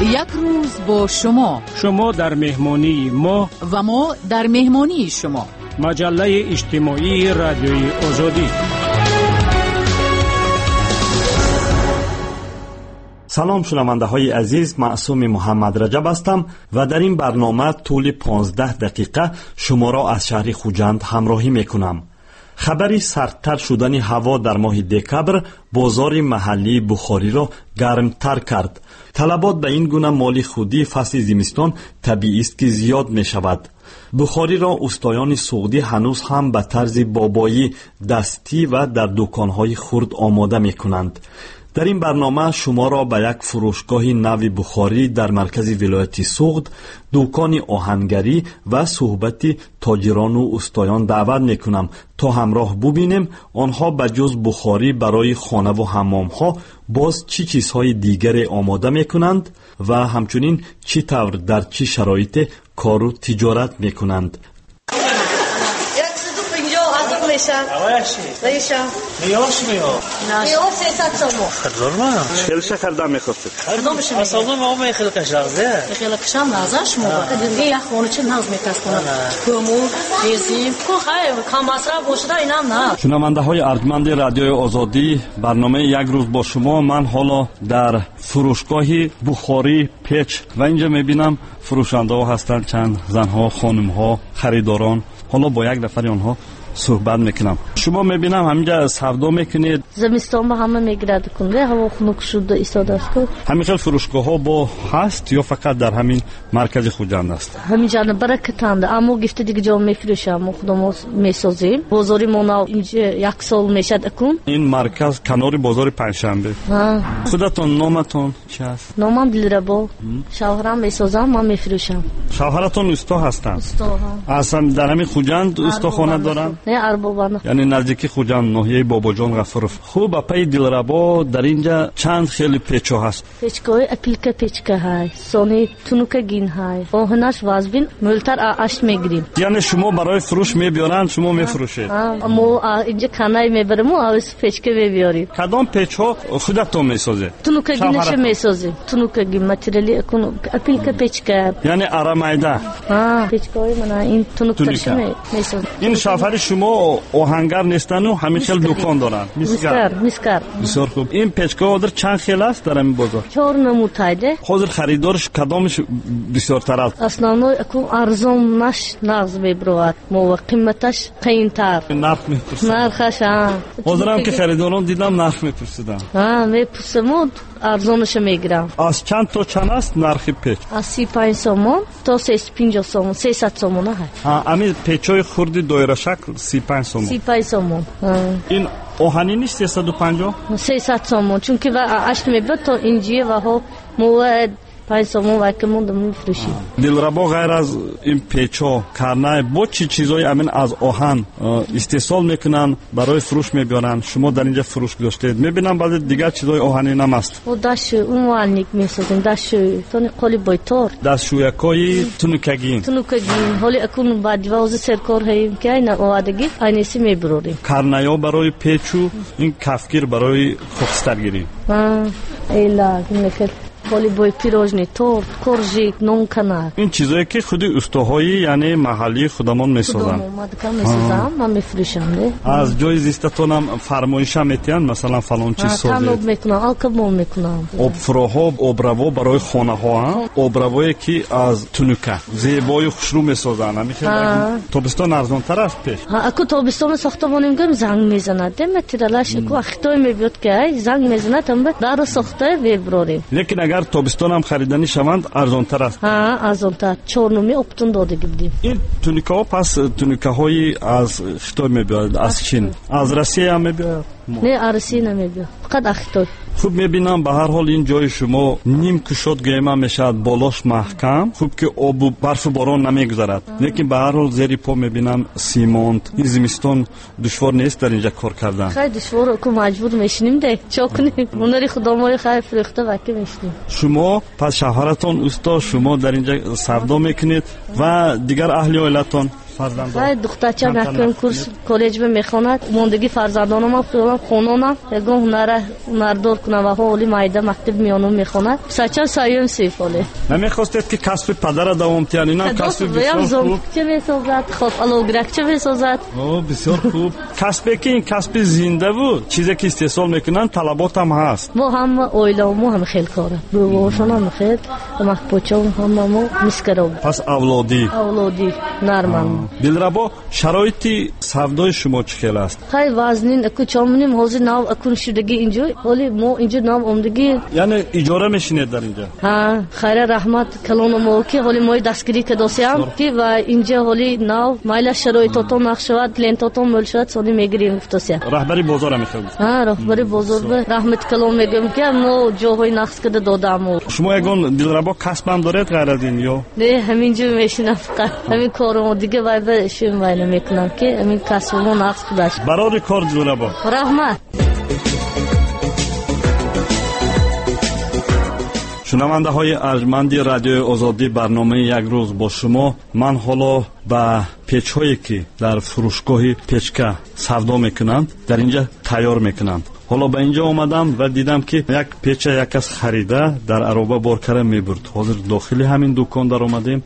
یک روز با شما در مهمانی ما و ما در مهمانی شما. مجله اجتماعی رادیوی آزادی. سلام شنونده های عزیز، معصوم محمد رجب هستم و در این برنامه طول 15 دقیقه شما را از شهر خوجند همراهی میکنم. خبری سردتر شدن هوا در ماه دکبر بازار محلی بخاری را گرمتر کرد. طلبات به این گونه مال خودی فصل زمستان طبیعی است که زیاد می شود. بخاری را استایان سعودی هنوز هم به طرز بابایی دستی و در دکانهای خرد آماده می کنند. در این برنامه شما را به یک فروشگاه نو بخاری در مرکز ولایت سوغد، دکان آهنگری و صحبت تاجران و استایان دعوت میکنم تا همراه ببینیم آنها به جز بخاری برای خانه و حمام ها باز چی چیزهای دیگر آماده میکنند و همچنین چی طور در چی شرایط کار و تجارت میکنند. میاش میاه 300 تومان خرجور ما خیلی شکر دم میخواستید خردم بشه مثلا ما خیلی کشاغزه خیلی کشام نازش مو دیگه یا خونه چه ناز میکسونه کومو دیزیم کو خیر کام مصرف بوده اینم نه. شنونده های ارجمند رادیوی آزادی، برنامه یک روز با شما. من حالا در فروشگاه بخاری پیچ و اینجا میبینم فروشنده ها هستند، چند زن ها، خانم ها، خریداران. حالا با یک نفر آنها صحبت میکنم. شما میبینم همینجا سودا میکنید. زمستان با همه میگرد کنده هوا خنک شده ایستاده است. همین فروشگاه ها با هست یا فقط در همین مرکز خوجند است؟ همینجا برکتنده، اما گفت دیگه جا میفروشم، خودمون میسازیم. بازاری ما اینجا یک سال میشد اکن. این مرکز کنار بازار پنجشنبه. خودتون نامتون چی است؟ نامم دلربا. شوهرم میسازم، من میفروشم. شوهرتون استا هستند؟ استا ها. اصلا در همین خوجند استاخانه دارن؟ نه اربابانه، یعنی نزدیکی خوجند ناحیه بابا جان غفورов. خوب اپای دلربا در اینجا چند خیلی پیچو هست. پیچکای اپیلکه پیچکه های سونی تونوکه گین های آهنش وازبین ملتر آش میگیریم. یعنی شما برای فروش میبیارن، شما میفروشید؟ ما اینجا کنای میبریم و از پیچکه میبیاریم. کدام پیچو خودتون میسازید؟ تونوکه گینش میسازیم. تونوکه گین ماتریالی اکن اپیلکه پیچکه، یعنی آرامایده. پیچکای من این تونوکه میسازیم. این شافر شما آهنگر نیستن و همین خیلی دکان دارن؟ میسکر. بسیار خوب. این پیچکا در چند خیل است در این بازار؟ 4 نمودایده. حاضر خریدارش کدامش بسیار تر است؟ اصلا اکو ارزان نش ناز میبرد، مو قیمتش قیمتر. نرخ میپرسن. نرخش حاضرم که خریداران دیدم نرخ میپرسیدن. میپرسم ارزانش میگیرم. از چند تا چند است نرخ پیچ؟ از 35 سومون تا 350 سومون 300 سومون هست. همین پیچای خردی دایره شکل 35 سومون. 35 سومون. این آهنی نیست 350؟ 300 سومون، چون که اش میبرد تا اینجیه و ها مواد 5 سومون وکمون دم میفروشیم. دلربا غیر از این پیچا کرنه با چی چیزای امین از آهن استحصال میکنن برای فروش میبرن؟ شما در اینجا فروش داشتید؟ میبینم بعضی دیگر چیزای آهنی نم است. و داش اون والنیک میسازیم، داش تونی قلی بایتور، دستشویکای تونوکگین حالی اکون بعد جواز سرکار هیم که اینا اوادگی اینسی میبروریم. کرنه برای پیچو، این کفگیر برای خسترگیری. ایلا میخواد حالی بای پیروژنی تورت کورژیک نون کنار. این چیزایی که خودی استاهای یعنی محلی خودمون میسازن. من میفروشم. از جای زیستتونم فرمایش میتین مثلا فلان چیز سازید؟ تنوب میکنم، آلکبول میکنم. آبفروها، آبروا برای خانه ها، آبروایی که از تونوکه زیبای خوشرو میسازن. همیشه تابستان ارزان تر است پیش. اکو تابستان ساختمون میگم زنگ میزنه. دمتیرلاش اکو وقتی میبود که زنگ میزنه تنبه دار ساخته میبروریم. لیکن اگر تابستان هم خریدنی شوند ارزان تر است. ارزان تر. 4 نمی اپتون داده گیردیم. این تونیکا پس تونیکا های از خطای میبیاد، از چین، از روسیه هم میبیاد؟ نه از روسیه نمیبیاد، فقط از خطای. خوب میبینم به هر حال این جای شما نیم کشاد گیمه میشد، بالاش محکم، خوب که آب و برف و باران نمیگذارد. لیکن به هر حال زیر پا میبینم سیمانت. این زمستان دشوار نیست در اینجا کار کردن؟ خیلی دشواره که مجبور میشنیم ده چا کنیم. اوناری خدامای خیلی فروخته وقتی میشنیم. شما پس شوهرتون استا، شما در اینجا سودا میکنید و دیگر اهل عائلتون فرزندان دخترچه نکن کورس کالج میخواند موندگی فرزندانم خودم خونانم یگان هنردار کنم و حالی مایده مکتب میانو میخواند سچا سایم سیفاله نمیخواستید که کسب پدر دوام تیانی نه کسب بسیار خوب چه میسازد خب الوگرک چه میسازد بسیار خوب کسبی که این کسب زنده بود چیزی که استحصال میکنن طلبات هم هست ما هم اویلامو هم خیلی کاره بوشون هم خیلی مخپوچون هم ما میسکرم پس اولادی نرمن دلربا شرایطی سودای شما چه خیلی است خیلی وزنین اکو چامونیم حاضر ناو اکون شدگی اینجا ولی ما اینجا ناو اومدگی یعنی اجاره میشینید در اینجا خیر رحمت کلون ما که حالی ما دستگیری که دوستیم که و اینجا حالی ناو مایل شرایطاتون نقشواد لنتاتون ملشواد سالی میگیریم افتاسیم رهبری بازار میخواد رهبری بازار رحمت کلون میگم که ما جاهای نقص کرده دادم شما یگان دلربا کسب هم دارید غیر از این یا نه همینجا میشینم فقط همین کارو دیگه وای شوم وای نمیکنم که همین کسبمو نقص کردش برای کار دلربا رحمت شنونده های ارجمند رادیو آزادی برنامه یک روز با شما من حالا با پیچ هایی که در فروشگاه پیچکا سودا میکنند در اینجا تیار میکنند حالا به اینجا آمدم و دیدم که یک پیچ یک از خریده در عربه بارکره میبرد حاضر داخلی همین دکان در آمدیم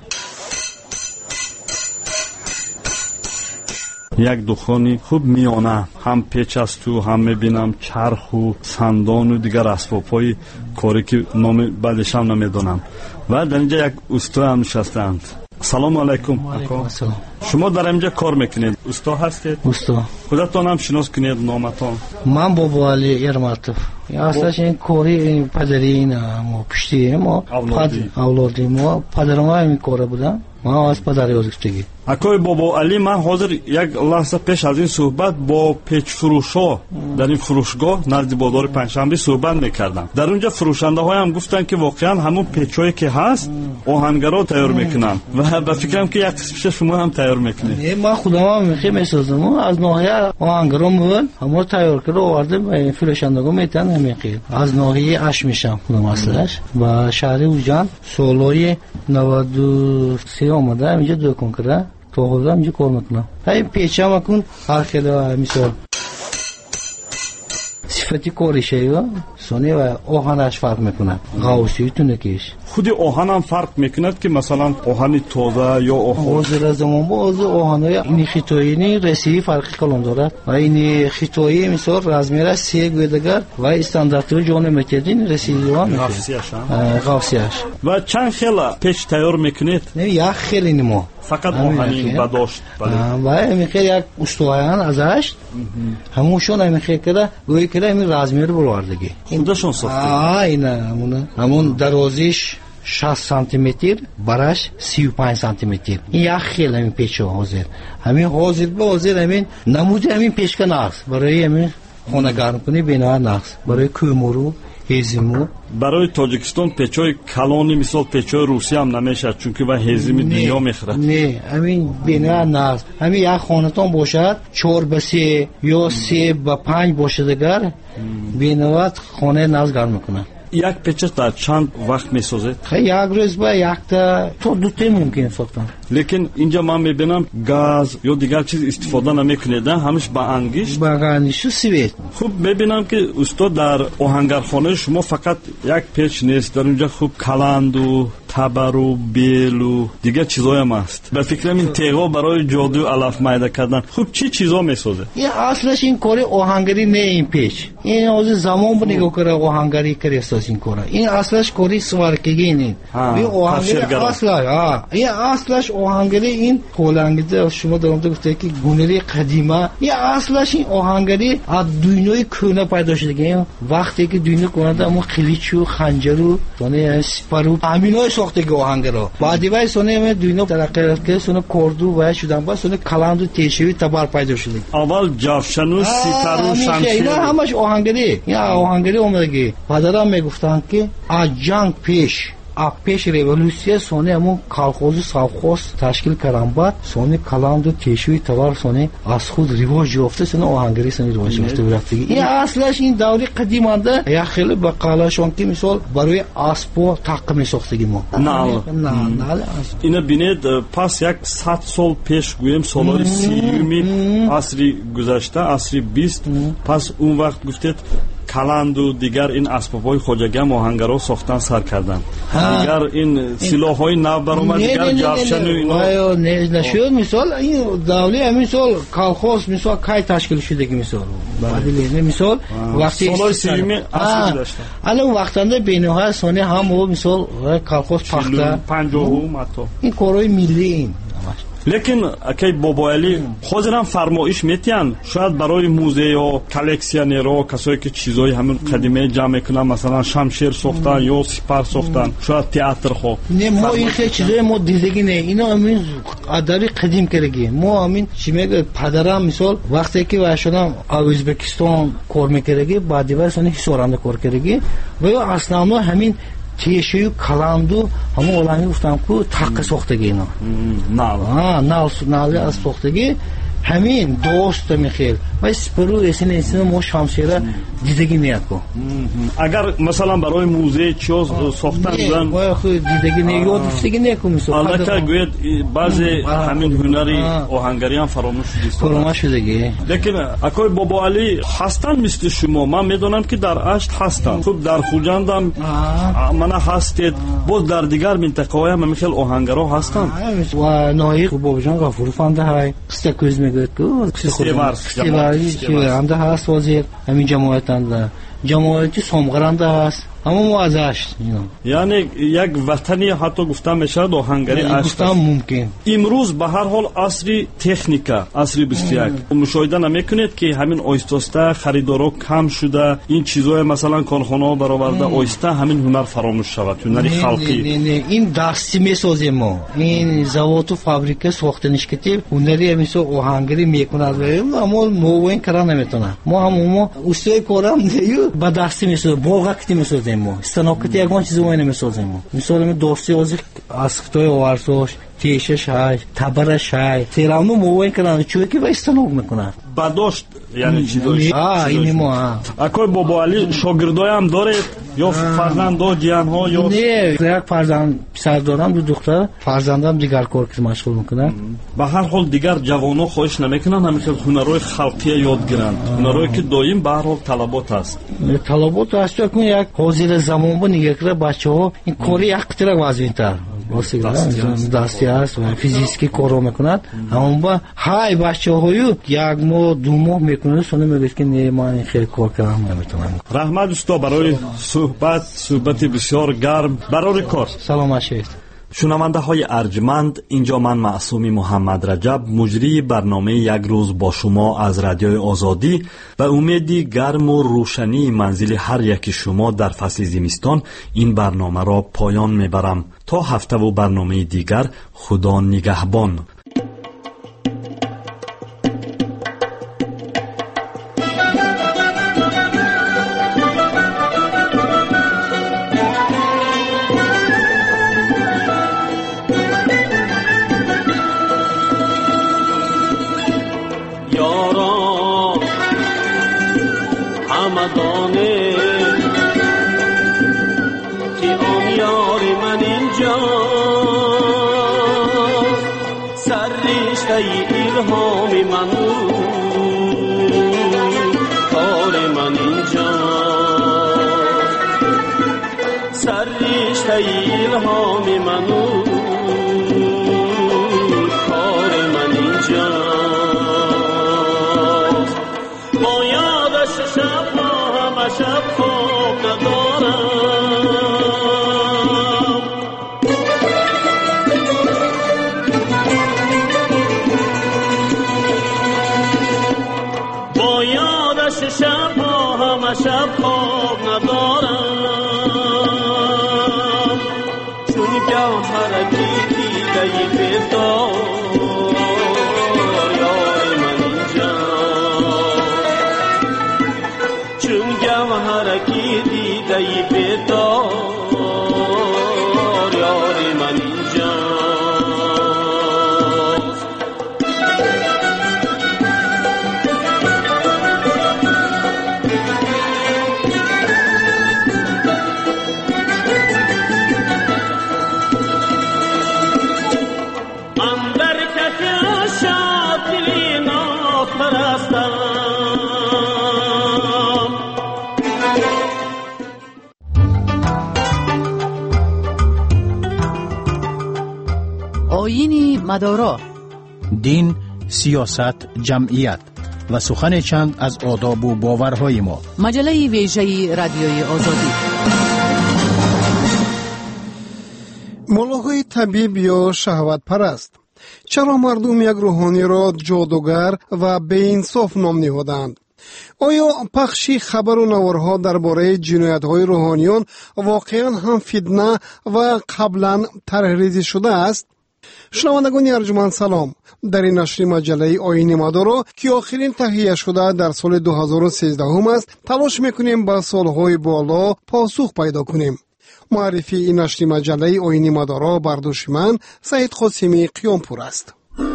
یک دکانی خوب میانه هم پیچ است تو هم میبینم چرخ و سندان و دیگر اسباب‌های کاری که نام بعدش هم نمیدونم و در اینجا یک استا هم نشستند سلام علیکم سلام شما در اینجا کار میکنید استا هستید استا خودتون هم شناس کنید نامتون من بابا علی ارماتov اساسا این کاری پدری اینا ما پشتی ما اولادی ما پدرم این کار بودم ما از پدر یادگیری اکای بابا علی من حاضر یک لحظه پیش از این صحبت با پیچ فروشا در این فروشگاه نزد بازار پنجشنبه صحبت میکردم در اونجا فروشنده های هم گفتن که واقعا همون پیچایی که هست آهنگرا تیار میکنن و به فکرم که یک قسمش شما هم تیار میکنید من خودم میخوام میسازم از ناحیه آهنگرا مون همون تیار کرده آوردم فروشندگان میتن میخوام از ناحیه اش میشم خودم اصلش و شهر اوجان سالای 93 اومده اینجا دکان کرده تو خودم اینجا کار میکنم این پیچه مکن هر خیلی مثال صفتی کارشه سونی و آهنش فرق میکنه غوصی تو نکیش خود آهن هم فرق میکند که مثلا آهن تازه یا آهن زمان با آهنای این خیتویی رسیدی فرقی کلام دارد و این خیتویی مثال رزمیره 3 گویدگر و استاندارد جان متدین رسیدی وان غوصیش و چند خیلی پیچ تیار میکنید نه یک خیلی نمو فقط آهنی بداشت و میخواد یک استوایان ازش همونشون میخواد که گویی که این رزمیر بلواردگی خودشون ساخته اینا همون درازیش 60 سانتی متر براش 35 سانتی متر این یک خیلی همین پیچ حاضر همین حاضر به حاضر همین نمود همین پیچ نقص برای همین خونه گرم کنی بنا نقص برای کومورو هزیمو برای تاجیکستان پیچای کلانی مثال پیچای روسی هم نمیشه چون که و هزیمی دنیا میخوره نه همین بنا نقص همین یک خانتان باشد 4 به 3 یا 3 به 5 باشه دیگر بنوات خانه نقص گرم میکنه یک پیچ در چند وقت میسازه یک روز با یک تا 2 تا ممکن فقط لیکن اینجا من میبینم گاز یا دیگر چیز استفاده نمیکنید همش با انگشت و سویت خوب میبینم که استاد در آهنگرخانه شما فقط یک پیچ نیست در اونجا خوب کلند و تبر و بیل و دیگر چیزای هم هست به فکرم این تیغا برای جادو علف میده کردن خوب چی چیزا میسازه این اصلش این کار آهنگری نه این پیچ این از زمان بنگاه کار آهنگری کرد این کار این اصلش کاری سوارکگی نه این آهنگری اصلا این اصلش آهنگری این هلندی شما دارم گفته که گونری قدیمه این اصلش این آهنگری از دنیای کهنه پیدا شده وقتی که دنیا کننده اما قلیچ و خنجر و دونه سپر و همینای ساخته آهنگرا بعدی وای سونه دنیا ترقی کرد سونه کردو و شدن با سونه کلاند و تیشوی تبر پیدا شده اول جافشن و سیتر و شمشیر اینا همش آهنگری یا آهنگری اومدگی پدرم میگفتن که از جنگ پیش пеш революция сони амон колхозу совхоз ташкил кардан баъд сони каланду тешӯи товар сони аз худ ривоҷ ёфта сони оҳангарӣ сони ривоҷ ёфта бурафтаги ин аслаш ин даври қадиманда як хеле ба қалашон ки мисол барои аспо таққа месохтаги мо ина бинед пас як 100 сол пеш гӯем солҳои 30 асри гузашта асри 20 пас он вақт гуфтед каланду дигар ин асбобҳои хоҷагӣ ҳам оҳангаро сохтан сар карданд дигар ин силоҳҳои нав баромад дигар ҷавшану ино нашуд мисол ин давли мисол колхоз мисол кай ташкил шудаги мисол мисол вақти солҳои 30 асри гузашта ана вақтанда бениҳоят сони ҳамо мисол колхоз пахта 50 мато ин корҳои миллии лекин акай бобоалӣ ҳозирам фармоиш метиҳанд шояд барои музеё коллексионерро касое ки чизҳои ҳамин қадимаи ҷамъ мекунанд масалан шамшер сохтан ё сипар сохтан шояд театрхо не мо ин хе чизои мо дидагӣ не ино амин адари қадим кераги мо амин чӣ мегӯяд падарам мисол вақте ки вай шудам Ӯзбекистон кор мекераги баъди вай сони ҳисоранда кор кераги ва ё основно ҳамин тешӯю каланду ҳамон олами гуфтам ку таққа сохтаги ино нал аз сохтаги ҳамин доста мехел ва сипару эсина мо шамшера дидагӣ неяку агар масалан барои музей чиё сохтан будан дидагӣ не ёд гуфтаги неяку мисол аллака гӯяд баъзе ҳамин ҳунари оҳангариам фаромӯш шудаги лекин акои бобоалӣ ҳастанд мисли шумо ман медонам ки дар ашт ҳастанд хуб дар хуҷандам мана ҳастед боз дар дигар минтақаҳоям ҳамихел оҳангаро ҳастанд ва ноҳии бобоҷон ғафуровандаҳай қистакӯз мегӯяд ку қистеваранда ҳаст ҳозир ҳамин ҷамоати сомғаранда ҳаст ҳама мо аз ашт яъне як ватани ҳатто гуфтан мешавад оҳангари ашт мумкин имрӯз ба ҳар ҳол асри техника асри 21 мушоҳида намекунед ки ҳамин оҳиста харидоро кам шуда ин чизҳое масалан корхонаҳо бароварда оҳиста ҳамин ҳунар фаромӯш шавад ҳунари халқӣ ин дастӣ месозем мо ин заводу фабрика сохтанишкати ҳунари мисол оҳангарӣ мекунад мо новоин кара наметонад мо ҳамо устои корам ба дастӣ месозем боғакти месозем станокати ягон чизи мо намесозем мисол дости ҳозир аз хитои оварзош теша шай табара шай терамну мовоин кардан чӯе ки ва станок мекунад бадошт яъне чизои акои бобоалӣ шогирдоям доред ё фарзандо ҷиянҳо ё не як фарзанд писар дорам ду духтар фарзандам дигар кор ки машғул мекунад ба ҳар ҳол дигар ҷавоно хоҳиш намекунанд ҳамихел ҳунарои халқия ёд гиранд ҳунарое ки доим ба ҳар ҳол талабот аст як ҳозира замонба нигакра бачаҳо ин кори як қитра вазнитар дасти аст ва физически корро мекунад аммо ҳай бачаҳою як моҳ ду моҳ мекунад сони мегӯяд ки не ман хеле кор кардам наметавонам раҳмат усто барои суҳбати бисёр гарм барори кор саломат шавед шунавандаҳои арҷманд инҷо ман маъсуми муҳаммадраҷаб муҷрии барномаи як рӯз бо шумо аз радиои озодӣ ба умеди гарму рӯшании манзили ҳар яки шумо дар фасли зимистон ин барномаро поён мебарам то ҳафтаву барномаи дигар худо нигаҳбон. آیین مدارا، دین، سیاست، جمعیت و سخن چند از آداب و باورهای ما. مجله ویژه رادیوی آزادی. ملاهای طبیب یا شهوت پرست. چرا مردم یک روحانی را جادوگر و بی‌انصاف نام نهادند؟ آیا پخشی خبر و نوارها درباره جنایت‌های روحانیان واقعا هم فتنه و قبلا طرح‌ریزی شده است؟ شنوندگان ارجمند سلام. در این نشر مجله آیین مدارا که آخرین تهیه شده در سال 2013 است، تلاش میکنیم با سالهای بالا پاسخ پیدا کنیم. معرفی این نشر مجله آیین مدارا بر دوش من سعید قاسمی قیامپور است.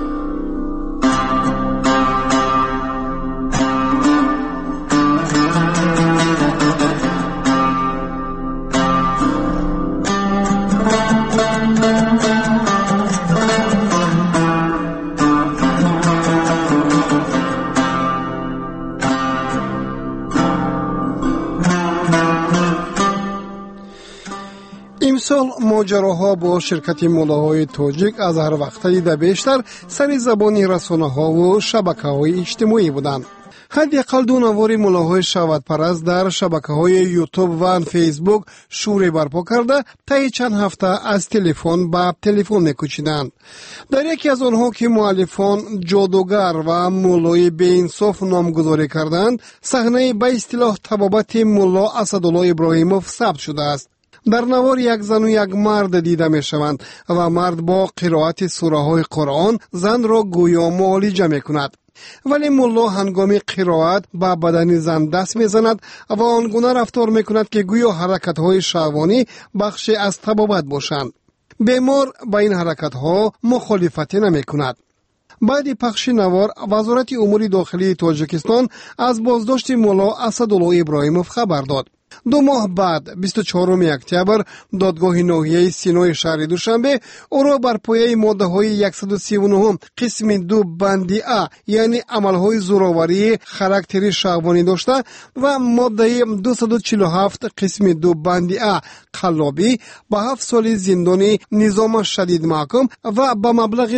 امسال ماجراها با شرکت ملاهای تاجیک از هر وقت دیده بیشتر سر زبان رسانه‌ها و شبکه‌های اجتماعی بودند. حداقل دو نوار ملاهای شهوت پرست در شبکه‌های یوتیوب و فیسبوک شور برپا کرده طی چند هفته از تلفن به تلفن می‌کوچیدند. در یکی از آنها که مؤلفان جادوگر و مولای بی‌انصاف نامگذاری کردند، صحنه به اصطلاح طبابت ملا اسدالله ابراهیموف ثبت شده است. در نوار یک زن و یک مرد دیده می شوند و مرد با قرائت سوره های قرآن زن را گویا معالجه می کند. ولی ملا هنگام قرائت به بدن زن دست می زند و آنگونه رفتار می کند که گویا حرکت های شهوانی بخشی از طبابت باشند. بیمار با این حرکت ها مخالفتی نمی کند. بعد پخش نوار، وزارت امور داخلی تاجیکستان از بازداشت ملا اسدالله ابراهیموف خبر داد. 2 ماه بعد 24 اکتبر دادگاه ناحیه سینای شهر دوشنبه او را بر پایه ماده های 139 قسم 2 بندی ا یعنی عملهای زورآوری خاراکتری شهوانی داشته و ماده 247 قسم 2 بندی ا قلابی به 7 سال زندان نظام شدید محکوم و به مبلغ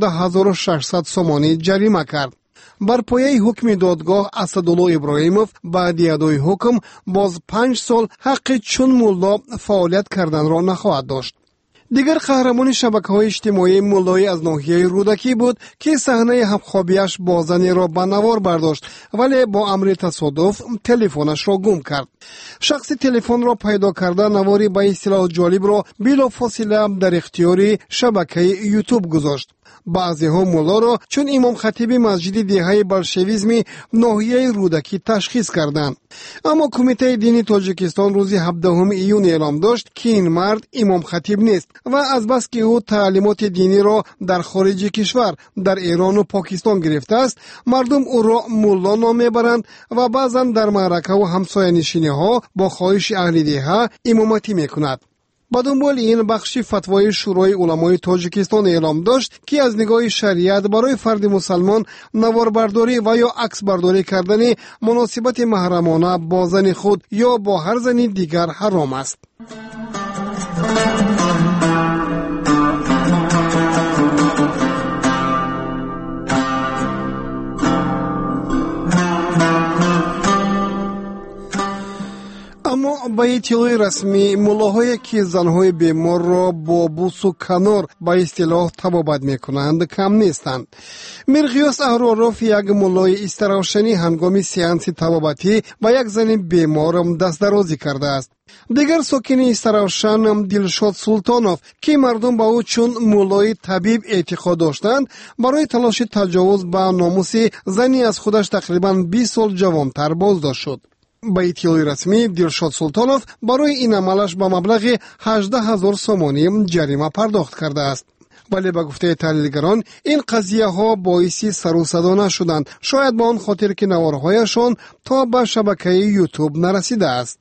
14600 سومانی جریمه کرد. بر پایه حکم دادگاه اسدالله ابراهیموف بعد ادای حکم باز 5 سال حق چون ملا فعالیت کردن را نخواهد داشت. دیگر قهرمان شبکه‌های اجتماعی مولای از ناحیه رودکی بود که صحنه همخوابیش با زنی را به نوار برداشت ولی با امر تصادف تلفنش را گم کرد. شخص تلفن را پیدا کرده نواری به اصطلاح جالب را بلافاصله در اختیار شبکه یوتیوب گذاشت. بعضی ها مولا را چون امام خطیب مسجد دهه بلشویسم ناحیه رودکی تشخیص کردند. اما کمیته دینی تاجیکستان روز 17 ایون اعلام داشت که این مرد امام خطیب نیست و از بس که او تعلیمات دینی را در خارج کشور در ایران و پاکستان گرفته است، مردم او را مولا نام میبرند و بعضا در معرکه و همسایه نشینی ها با خواهش اهل دهه امامتی میکند. با دنبال این بخشی فتوای شورای علمای تاجیکستان اعلام داشت که از نگاه شریعت برای فرد مسلمان نواربرداری و یا عکس برداری کردن مناسبت محرمانه با زن خود یا با هر زن دیگر حرام است. اما با اطلاع رسمی ملاهایی که زنهای بیمار را با بوس و کنار با اصطلاح طبابت میکنند کم نیستند. مرغیاس اهراروف یک ملای استراوشنی هنگام سیانس طبابتی با یک زن بیمار دست درازی کرده است. دیگر ساکن استراوشن دلشاد سلطانوف که مردم با او چون مولای طبیب اعتقاد داشتند برای تلاش تجاوز به ناموس زنی از خودش تقریباً 20 سال جوانتر بازداشت شد. با اطلاع رسمی دلشاد سلطانوف برای این عملش با مبلغ 18,000 سومانی جریمه پرداخت کرده است. ولی به گفته تحلیلگران این قضیه ها باعث سر و صدا نشدند، شاید با آن خاطر که نوارهایشان تا به شبکه یوتیوب نرسیده است.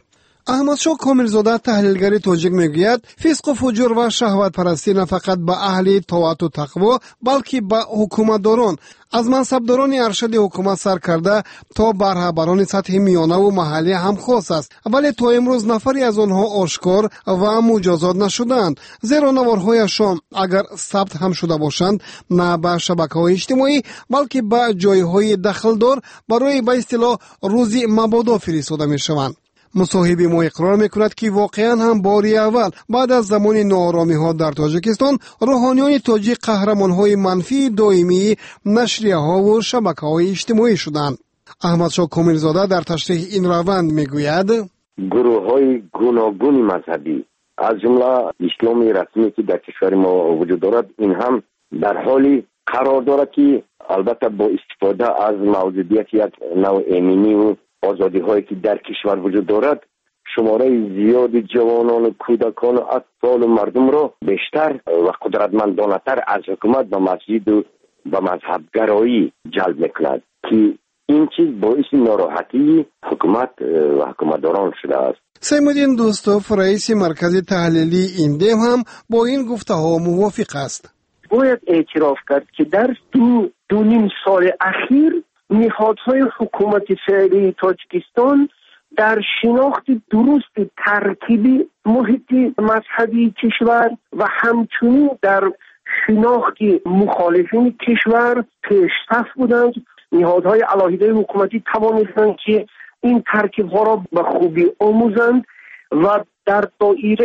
احمدشاه کاملزاده تحلیلگر تاجیک میگوید فسق و فجور و شهوت پرستی نه فقط به اهل طاعت و تقوا بلکه به حکومتداران از منصبداران ارشد حکومت سر کرده تا برهبران سطح میانه و محلی هم خاص است، ولی تا امروز نفری از آنها آشکار و مجازات نشدند، زیرا نوارهایشان اگر ثبت هم شده باشند نه به شبکه‌های اجتماعی بلکه به جایهای دخلدار برای به اصطلاح روزی مبادا فرستاده میشوند. مصاحب ما اقرار میکند که واقعا هم باری اول بعد از زمان ناآرامی ها در تاجیکستان روحانیان تاجیک قهرمان های منفی دائمی نشریه ها و شبکه های اجتماعی شدند. احمدشاه کاملزاده در تشریح این روند میگوید گروه های گوناگون مذهبی از جمله اسلامی رسمی که در کشور ما وجود دارد این هم در حالی قرار دارد که البته با استفاده از موجودیت یک نوع امنی و آزادی هایی که در کشور وجود دارد شماره زیاد جوانان و کودکان و اطفال و مردم را بیشتر و قدرتمندانه تر از حکومت به مسجد و به مذهب گرایی جلب میکند که این چیز باعث ناراحتی حکومت و حکومتداران شده است. سیمودین دوستوف رئیس مرکز تحلیلی ایندم هم با این گفته ها موافق است. باید اعتراف کرد که در دو نیم سال اخیر نهادهای حکومت فعلی تاجیکستان در شناخت درست ترکیبی محیط مذهبی کشور و همچنین در شناخت مخالفین کشور پیشرفت بودند. نهادهای علاهیده حکومتی توانستند که این ترکیب‌ها را به خوبی آموزند و در دایره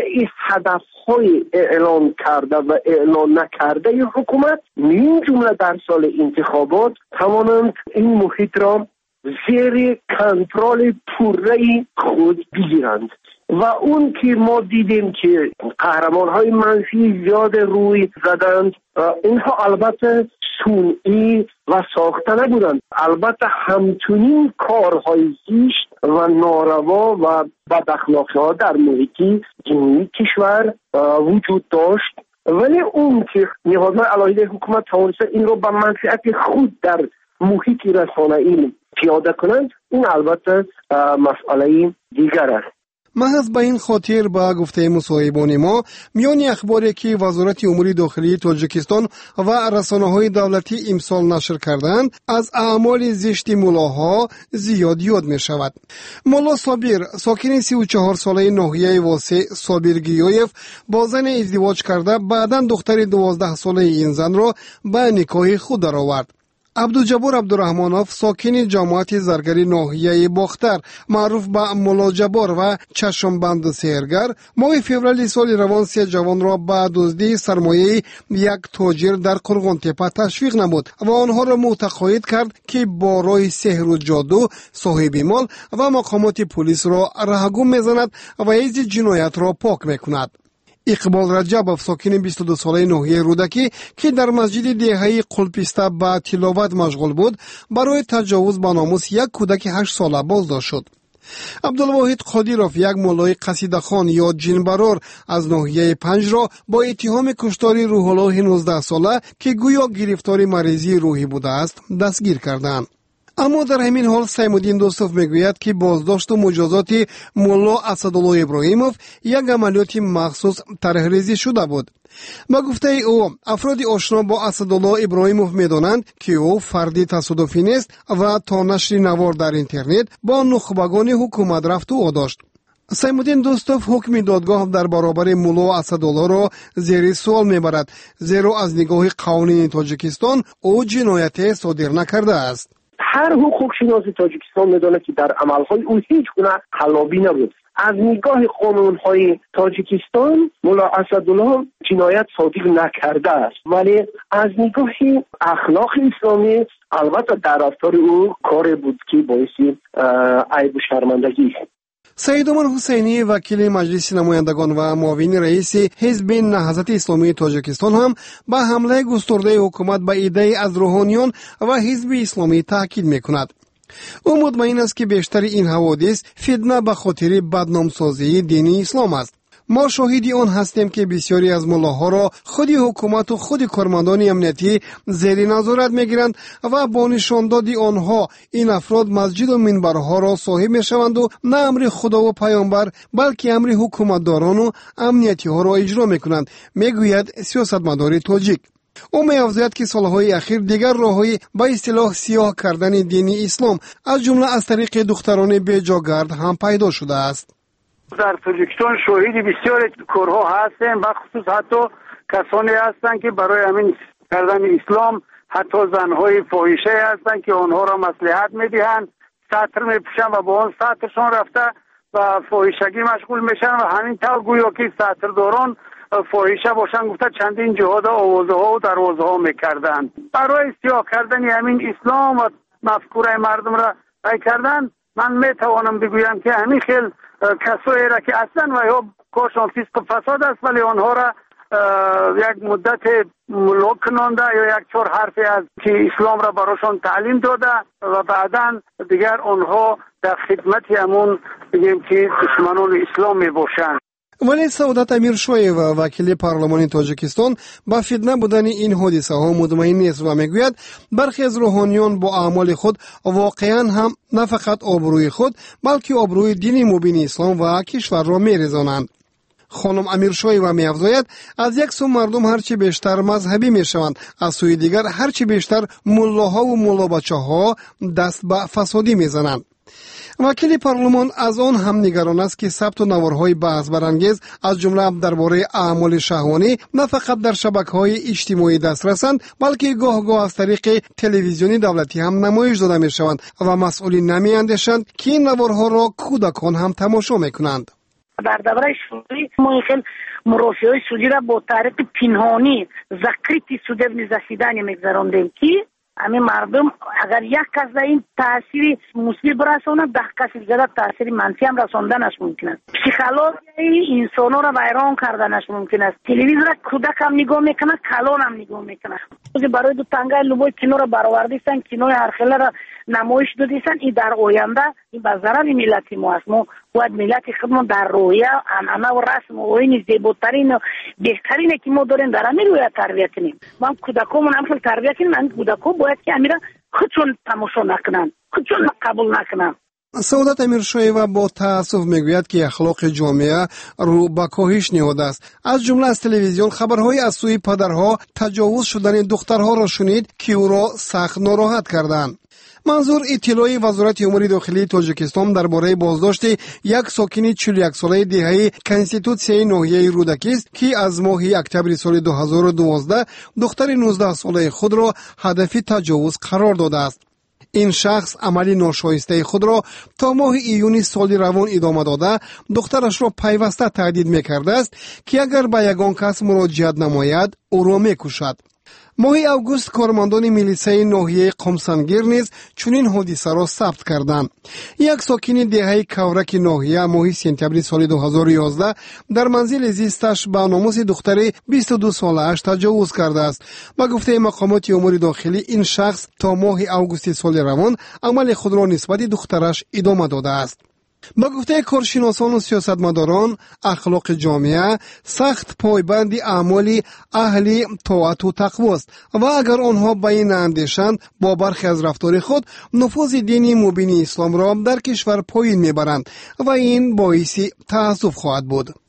هدف‌های اعلان کرده و اعلان نکرده حکومت من جمله در سال انتخابات توانند این محیط را زیر کنترل پوره خود بگیرند و اون که ما دیدیم که قهرمان‌های منفی زیاد روی زدند اینها البته صنعی و ساخته نبودند، البته همچنین کارهای زشت و ناروا و بداخلاقی‌ها در محیط جمعی کشور وجود داشت، ولی اون که نهادهای علاهیده حکومت توانسته این رو به منفعت خود در محیط رسانه‌ای پیاده کنند، این البته مسئله دیگر است. محض به این خاطر با گفته مصاحبان ما میان اخباری که وزارت امور داخلی تاجیکستان و رسانه‌های دولتی امسال نشر کردند از اعمال زشت ملاها زیاد یاد می شود. ملا صابر ساکن 34 ساله ناحیه واسع صابرگیایف با زن ازدواج کرده بعداً دختر 12 ساله این زن را به نکاح خود درآورد. عبدالجبار عبدالرحمانوف ساکن جماعت زرگری ناحیه باختر معروف به ملا جبار و چشمبند سحرگر ماه فوریه سال روان 3 جوان را به دزدی سرمایه یک تاجر در قرغان تپه تشویق نمود و آنها را متقاعد کرد که با راه سحر و جادو صاحب مال و مقامات پلیس را رهگم میزند و از جنایت را پاک میکند. اقبال رجب ساکن 22 ساله ناحیه رودکی که در مسجد دهه‌ای قلپسته به تلاوت مشغول بود برای تجاوز به ناموس یک کودک 8 ساله بازداشت شد. عبدالواحد قادیروف یک مولای قصیده خوان یا جنبرار از ناحیه 5 را با اتهام کشتار روح الله 19 ساله که گویا گرفتار مریضی روحی بوده است دستگیر کردند. اما در همین حال سیمودین دوستوف میگوید که بازداشت و مجازات مولا اسدالله ابراهیموف یک عملیات مخصوص طرح‌ریزی شده بود. با گفته او افراد آشنا با اسدالله ابراهیموف میدانند که او فردی تصادفی نیست و تا نشر نوار در اینترنت با نخبگان حکومت رفت و داشت. سیمودین دوستوف حکم دادگاه در برابر مولا اسدالله را زیر سوال میبرد، زیرا از نگاه قانونی تاجیکستان او جنایت صادر نکرده است. هر حقوق شناس تاجیکستان میدونه که در عملهای او هیچ گونه خلابی نبود. از نگاه قانونهای تاجیکستان مولا اسدالله جنایت صادر نکرده است، ولی از نگاه اخلاق اسلامی البته در رفتار او کاری بود که باعث عیب و شرمندگی است. سید عمر حسینی وکیل مجلس نمایندگان و معاون رئیس حزب نهضت اسلامی تاجیکستان هم به حمله گسترده حکومت به ایده از روحانیان و حزب اسلامی تاکید میکند. او مطمئن است که بیشتر این حوادث فتنه به خاطر بدنامسازی دین اسلام است. ما شاهدی آن هستیم که بسیاری از ملاها را خود حکومت و خود کارمندان امنیتی زیر نظارت میگیرند و با نشان دادی آنها این افراد مسجد و منبرها را صاحب میشوند و نه امر خدا و پیامبر بلکه امر حکومتداران و امنیتی ها را اجرا میکنند، میگوید سیاستمدار تاجیک. او می‌افزاید که سالهای اخیر دیگر راه‌های به اصطلاح سیاه کردن دین اسلام از جمله از طریق دختران بیجاگرد هم پیدا شده است. در تاجیکستان شاهد بسیار کارها هستیم و خصوص حتی کسانی هستند که برای همین کردن اسلام حتی زنهای فاحشه هستند که آنها را مصلحت میدهند، سطر میپوشند و با آن سطرشان رفته و فاحشگی مشغول میشن و همین طور گویا که سطرداران فاحشه باشن گفته چندین جهاد آوازه ها و دروازه ها میکردن. برای سیاه کردن همین اسلام و مفکوره مردم را بای کردن، من میتوانم بگویم که همین خیل کسایی را که اصلا و یا کارشان فسق و فساد است ولی آنها را یک مدت ملوک کننده یا یک چهار حرفی از که اسلام را براشان تعلیم داده و بعدا دیگر آنها در خدمت همون بگیم که دشمنان اسلام می باشند. ولی سعادت امیرشویه و وکیل پارلمان تاجیکستان با فتنه بودن این حادثه ها مطمئن نیست و میگوید برخی از روحانیان با اعمال خود واقعا هم نه فقط آبروی خود بلکه آبروی دین مبین اسلام و کشور را میرزانند. خانم امیرشویه و می‌افزاید از یک سو مردم هرچی بیشتر مذهبی میشوند، از سوی دیگر هرچی بیشتر ملاها و ملا بچه‌ها دست به فسادی میزنند. وکیل پارلمان از آن هم نگران است که ثبت و نوارهای بحث برانگیز از جمله درباره اعمال شهوانی نه فقط در شبکه‌های اجتماعی دسترسند بلکه گاه از طریق تلویزیونی دولتی هم نمایش داده می‌شوند و مسئولین نمی‌اندیشند که این نوارها را کودکان هم تماشا می‌کنند. در دوره سودی ما خیلی مرافعه سودی را با طریق پنهانی زکریتی سوده نزدیدن می‌گذراندیم که همین مردم اگر یک کس در این تاثیر مثبت برساند 10 کس دیگر تاثیر منفی هم رساندنش ممکن است. پسیکولوژی انسان‌ها را ویران کردنش ممکن است. تلویزیون را کودک هم نگاه میکنه، کلان هم نگاه میکنه. برای دو تنگه لوبای کینو را برآوردیستن، کینوی هرخله را نمایش دادیستن. این در آینده این به ضرر ملت ما است. ما باید ملت خودمون در رویه عنعنه و رسم و این زیباترین و بهترین که ما داریم در همین رویه تربیت کنیم. ما کودکامون هم تربیت کنیم. من کودکا باید که امیرا خودشون تماشا نکنن، خودشون قبول نکنن. سعادت امیرشویه و با تأسف میگوید که اخلاق جامعه رو به کاهش نهاده است. از جمله از تلویزیون خبرهای از سوی پدرها تجاوز شدن دخترها را شنید که او را سخت ناراحت کردند. منظور اطلاع وزارت امور داخلی تاجیکستان درباره بازداشت یک ساکن 41 ساله دهه کنستیتوسیای ناحیه رودکی است که از ماه اکتبر سال 2012 دختر 19 ساله خود را هدف تجاوز قرار داده است. این شخص عملی ناشایسته خود را تا ماه ایون سال روان ادامه داده دخترش را پیوسته تهدید می‌کرده است که اگر به یگان کس مراجعت نماید او را می‌کشد. ماه اوگوست کارمندان میلیسای ناحیه قمسنگیر نیز چنین حادثه را ثبت کردند. یک ساکن دهه کورک ناحیه ماه سپتامبر سال 2011 در منزل زیستش به ناموس دختر 22 ساله‌اش تجاوز کرده است. با گفته مقامات امور داخلی این شخص تا ماه اوگوست سال روان عمل خود را نسبت دخترش ادامه داده است. با گفته کارشناسان و سیاستمداران اخلاق جامعه سخت پایبند اعمال اهل طاعت و تقوا است و اگر آنها به این اندیشند با برخی از رفتار خود نفوذ دین مبین اسلام را در کشور پایین میبرند و این باعث تأسف خواهد بود.